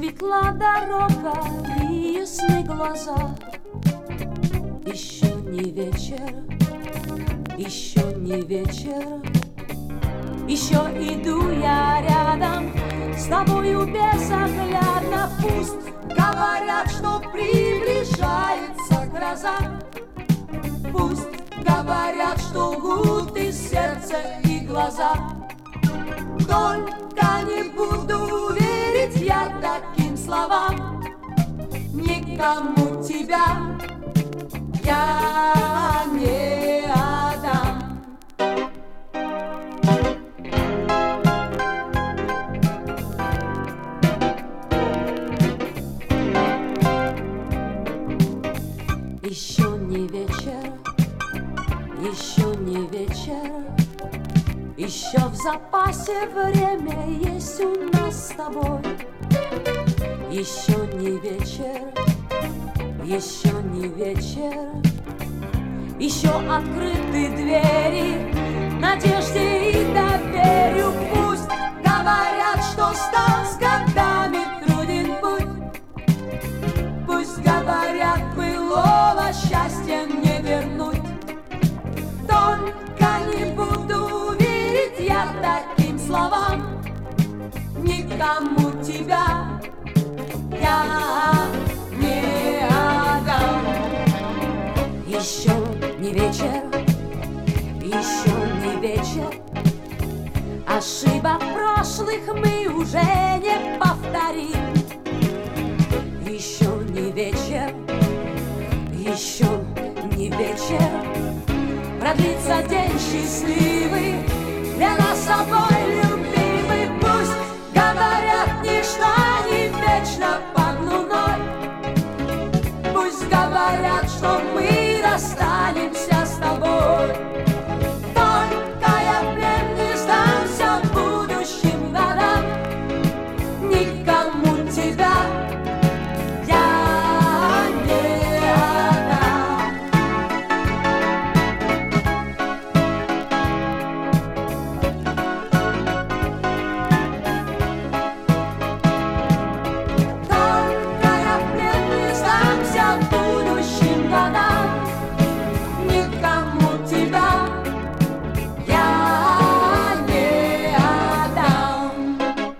светла дорога и ясны глаза. Еще не вечер, еще не вечер, еще иду я рядом с тобою безоглядно. Пусть говорят, что приближается гроза, пусть говорят, что лгут и сердце, и глаза. Только не буду верить я таким словам, никому тебя я не отдам. Еще не вечер, еще не вечер, еще в запасе время есть у нас с тобой. Еще не вечер, еще не вечер, еще открыты двери надежде и доверию. Пусть говорят, что стал с годами труден путь, пусть говорят, былого счастья не вернуть. Только не буду верить я таким словам, никому тебя я не отдам. Еще не вечер, еще не вечер, ошибок прошлых мы уже не повторим. Еще не вечер, еще не вечер, продлится день счастливый для нас обоих любимый. Пусть говорят, ничто не вечно под луной, пусть говорят, что мы расстанемся с тобой. Только я в плен не сдамся будущим годам, никому тебя я не отдам. Только я в плен не сдамся будущим годам, никому тебя я не отдам.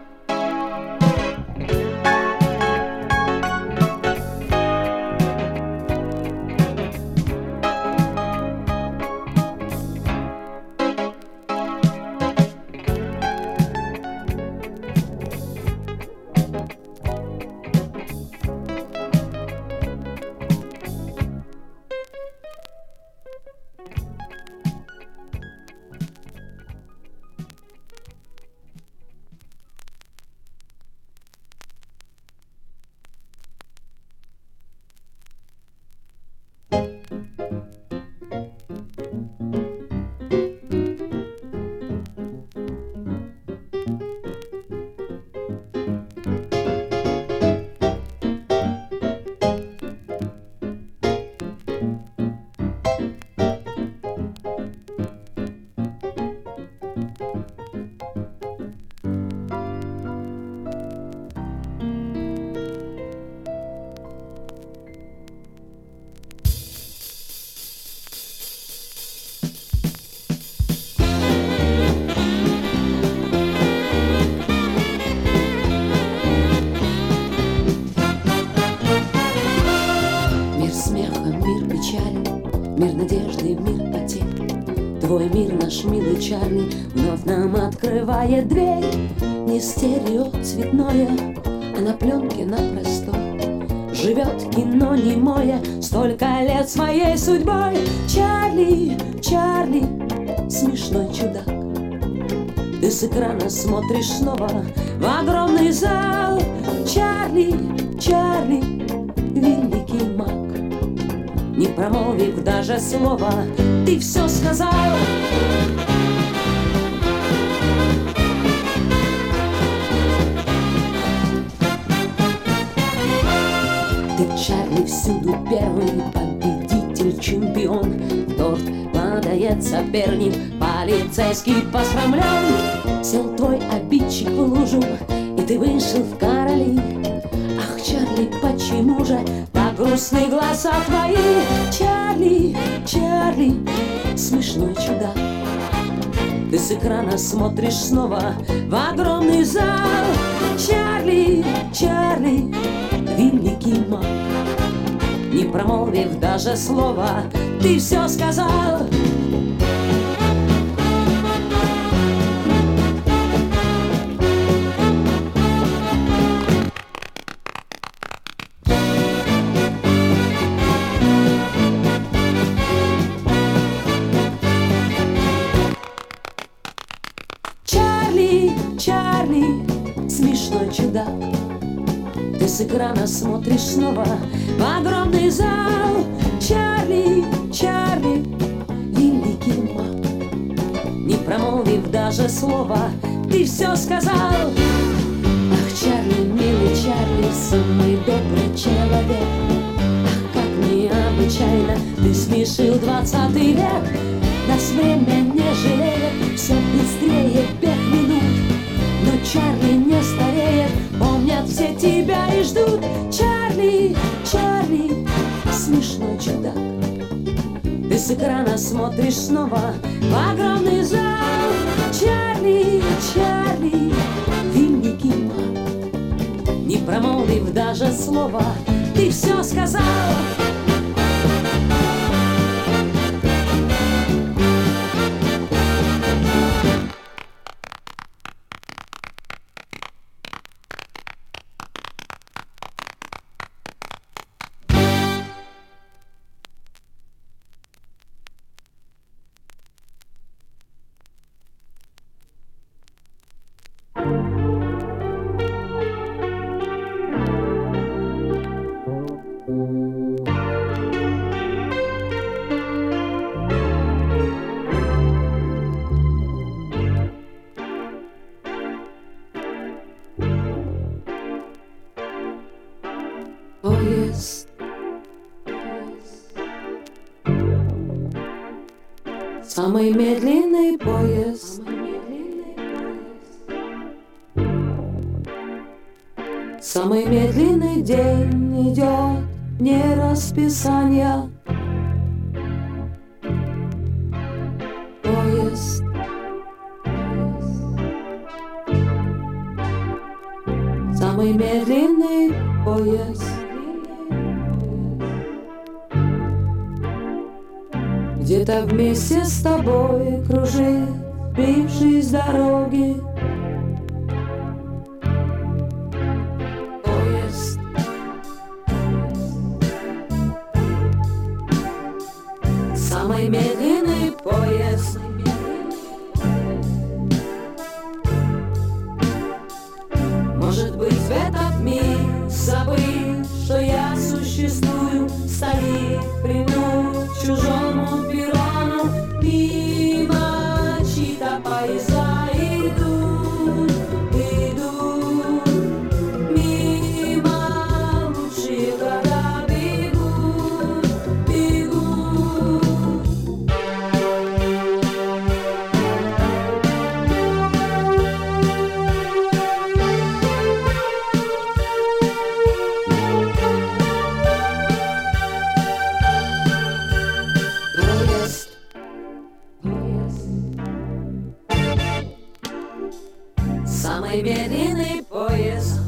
Мир смеха, мир печали, мир надежды, мир потерь. Твой мир, наш милый Чарли, вновь нам открывает дверь. Не стерео цветное, а на пленке на простой живет кино немое, столько лет с моей судьбой. Чарли, Чарли, смешной чудак, ты с экрана смотришь снова в огромный зал. Чарли, Чарли, великий маг, не промолвив даже слова, ты все сказал. Ты, Чарли, всюду первый победитель, чемпион. В торт падает соперник, полицейский посрамлен. Сел твой обидчик в лужу, и ты вышел в короли. грустные глаза твои. Чарли, Чарли, смешной чудак. Ты с экрана смотришь снова в огромный зал. Чарли, Чарли, великий маг. Не промолвив даже слова, ты все сказал. Чарли, Чарли, смешной чудак. Ты с экрана смотришь снова в огромный зал. Чарли, Чарли, великий маг. Не промолвив даже слова, ты все сказал. Ах, Чарли, милый Чарли, самый добрый человек. Ах, как необычайно ты смешил 20 век. Нас время не жалеет, все быстрее бег минут. Но Чарли не стареет, помнят все тебя и ждут. Чарли, Чарли, смешной чудак. Ты с экрана смотришь снова в огромный зал. Чарли, Чарли, великий маг. Не промолвив даже слова, ты все сказал. Поезд, самый медленный поезд, самый медленный день идет, не расписание. Поезд, самый медленный поезд. Где-то вместе с тобой кружит, сбившись с дороги. Поезд, самый медленный поезд. Может быть, в этот миг забыть, что я существую, стоит прильнуть к чужому перрону. Мимо чьи-то поезда идут, идут, мимо лучшие года бегут, бегут. Самый медленный поезд.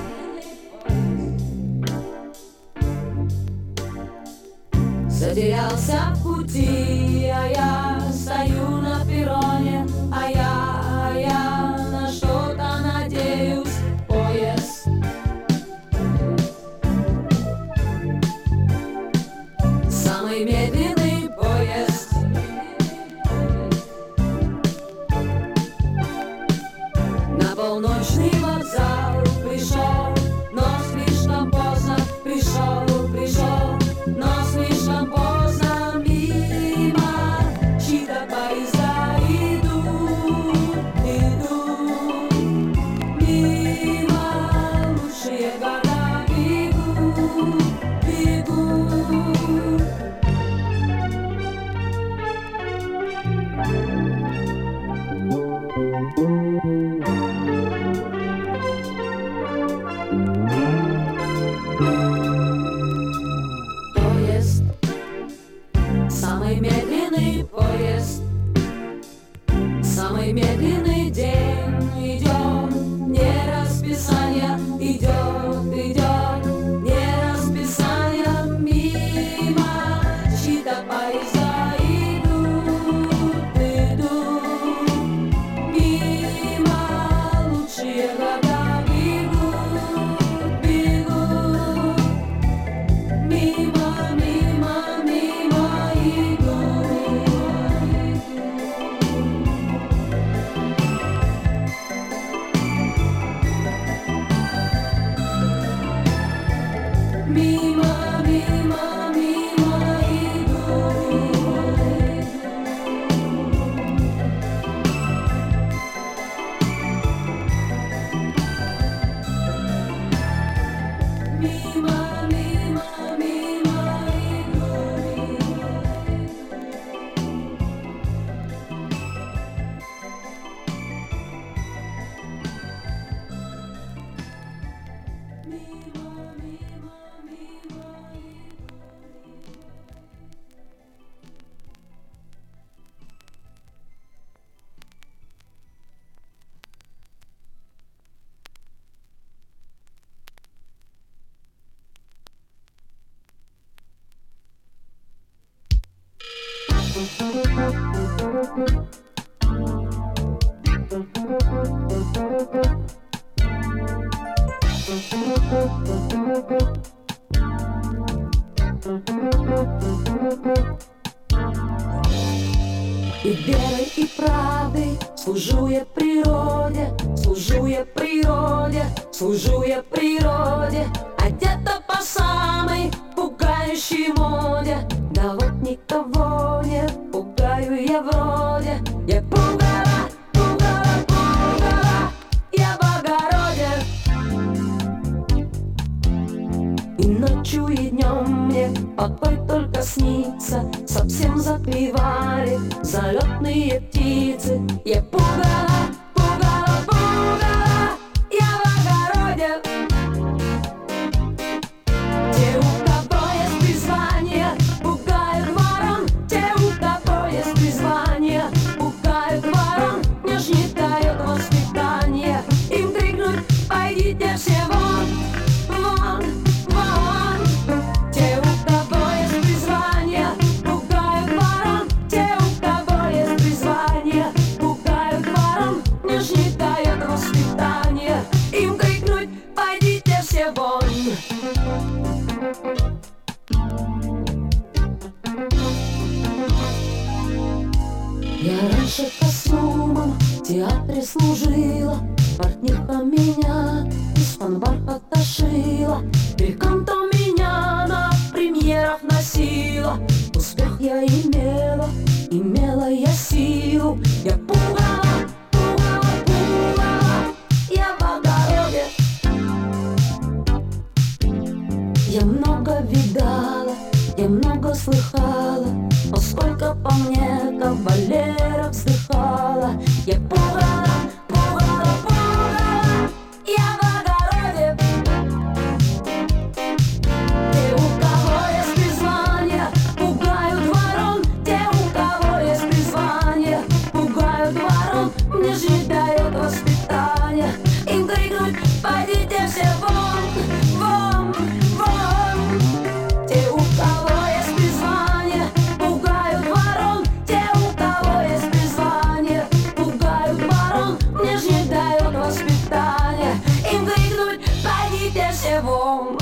Затерялся в пути, а я стою на перроне, а я на что-то надеюсь. Поезд, самый медленный поезд. На полночный вокзал пришел, но слишком поздно. Пришел, пришел, но слишком поздно. Мимо чьи-то поезда идут. Мимо, мимо, мимо иду. Мимо, мимо, мимо иду. И верой, и правдой служу я природе, служу я природе, служу я природе. Одета по самой пугающей моде, да вот никого не пугаю я вроде. Я пугала, пугала, пугала, я в огороде. И ночью, и днем мне покой только снится. Совсем запевали залетные птицы. Я пугала, пугала, пугала, я в огороде. Те, у кого есть призвание, пугают ворон. Те, у кого есть призвание, пугают ворон. Не ждают воспитания. Им крикнуть: пойдите все вон, вон, вон. Те, у кого есть призвание, пугают ворон. Те, у кого есть призвание, пугают ворон. Не ждают воспитания. Им крикнуть: пойдите все вон. Я раньше костюмом в театре служила, портниха меня из-под бархата шила, бельканто меня на премьерах носила. Успех я имела, имела я силу. Я пугала, пугала, пугала, я в огороде. Я много видала, я много слыхала, но сколько по мне кавалеров вздыхала. Я пугала, пугала, пугала, я в огороде. Те, у кого есть призвание, пугают ворон. Те, у кого есть призвание, пугают ворон. Не ждают воспитания. Им крикнуть: пойдите все вон, вон, вон. Те, у кого есть призвание, пугают ворон. Те, у кого есть призвание, пугают ворон. Не ждают воспитания. Им крикнуть: пойдите все вон.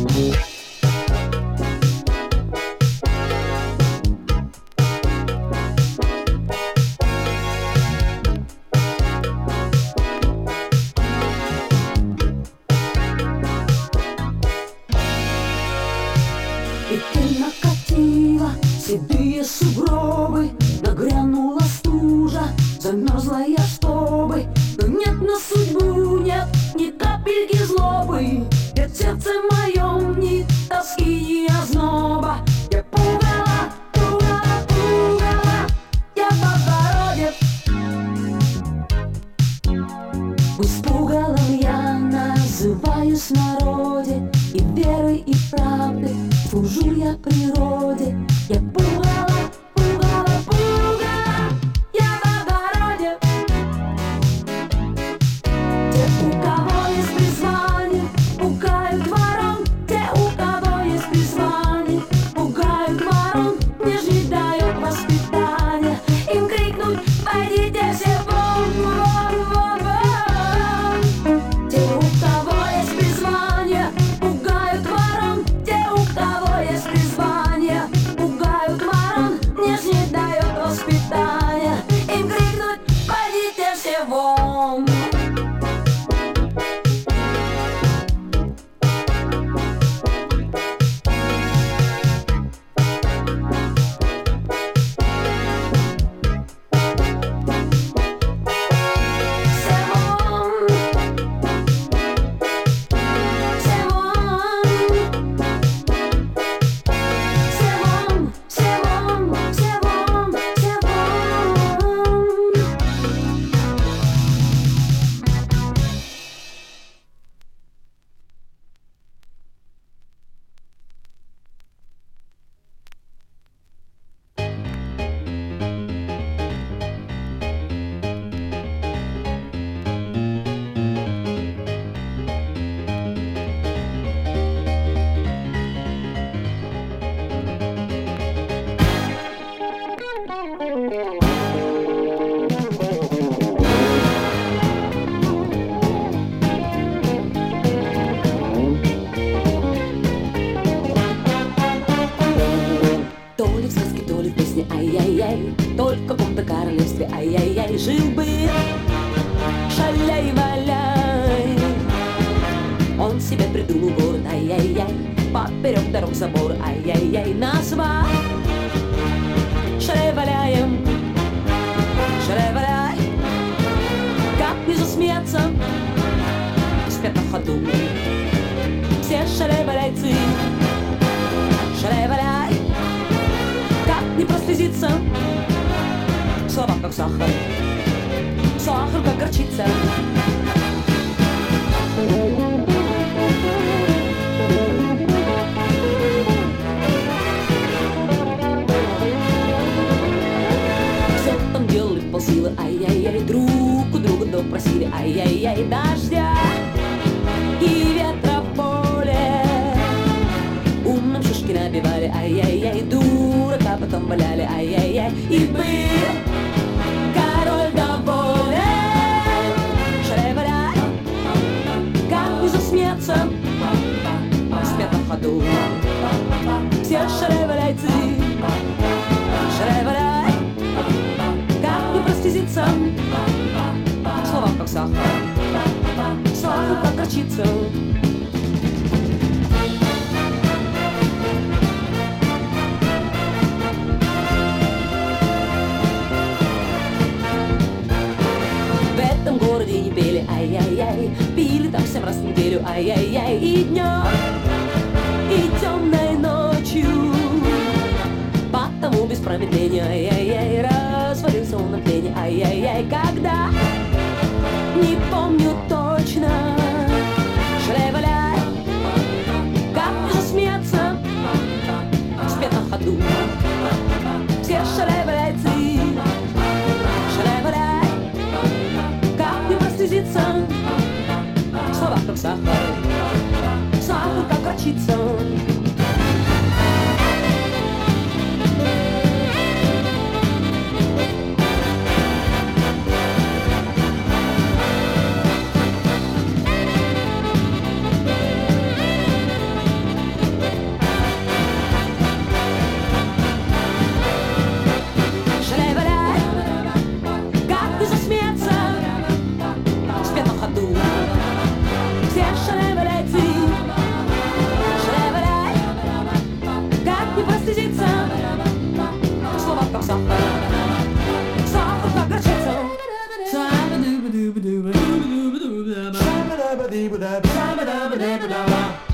И ты накатила седые сугробы, нагрянула стужа, замерзла я чтобы. Но нет на судьбу, нет ни капельки злобы, нет в сердце моем ни тоски, ни озноба. Я пугала, пугала, пугала, я в огороде. Испугалом я называюсь в народе, и верой, и правдой служу я природе. Я пугала, пугала, пугала, я в огороде. Те, у кого есть призвание, пугают ворон. Те, у кого есть призвание, пугают ворон. Не ждают воспитания. Им крикнуть: пойдите все вон, вон, вон, вон. Те, у кого есть призвание, пугают ворон. Те, у кого есть призвание, город, ай-яй-яй, поперек дорог забор, ай-яй-яй, нас шале-валяем, шале-валяй, как не засмеяться, спят на ходу все шале-валяйцы, шале-валяй, как не прослезиться, слова как сахар, сахар как горчица. Все там делали полсилы, ай-яй-яй, друг у друга допросили, ай-яй-яй, дождя и ветра в поле. Умным шишки набивали, ай-яй-яй, дурака потом валяли, ай-яй-яй, и был король доволен. Шале-валяй, как не засмеяться, спят на ходу все шале-валяйцы, шале-валяй, как не прослезиться, слова как сахар, сахар как горчица. В этом городе не пели, ай-яй-яй, пили там 7 раз в неделю, ай-яй-яй, и днем, и темной ночью. Потому без промедления, ай-яй-яй, развалился он на плене, ай-яй-яй, когда, не помню точно. Шале-валяй, как не засмеяться, спят на ходу все шале-валяйцы, шале-валяй, как не прослезиться, слова как сахар, сахар как горчица. Shabba-dabba-dabba-dabba.